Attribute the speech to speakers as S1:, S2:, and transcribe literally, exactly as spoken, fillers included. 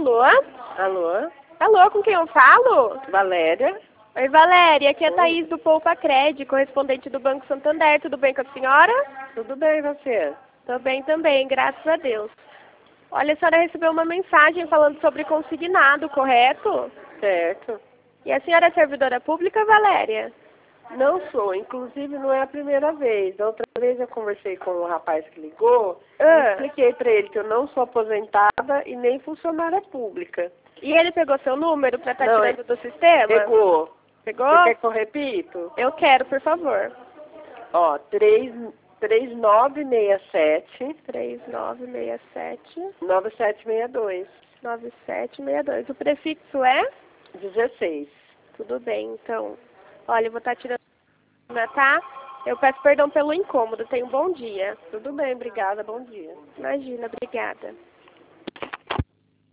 S1: Alô?
S2: Alô?
S1: Alô, com quem eu falo?
S2: Valéria?
S1: Oi, Valéria. Aqui é a Thaís do Poupa Cred, correspondente do Banco Santander. Tudo bem com a senhora?
S2: Tudo bem, e você?
S1: Tô bem também, graças a Deus. Olha, a senhora recebeu uma mensagem falando sobre consignado, correto?
S2: Certo.
S1: E a senhora é servidora pública, Valéria?
S2: Não sou, inclusive não é a primeira vez. Da outra vez eu conversei com o rapaz que ligou e
S1: Ah,
S2: expliquei para ele que eu não sou aposentada e nem funcionária pública.
S1: e ele pegou seu número para estar
S2: Não,
S1: tirando do sistema?
S2: Pegou.
S1: Pegou?
S2: Você quer que eu repito?
S1: Eu quero, por favor.
S2: Ó, três nove seis sete,
S1: três nove seis sete,
S2: nove sete seis dois,
S1: nove sete seis dois. O prefixo é?
S2: dezesseis.
S1: Tudo bem, então. Olha, eu vou estar tirando, tá? Eu peço perdão pelo incômodo. Tenha um bom dia.
S2: Tudo bem, obrigada, bom dia.
S1: Imagina, obrigada.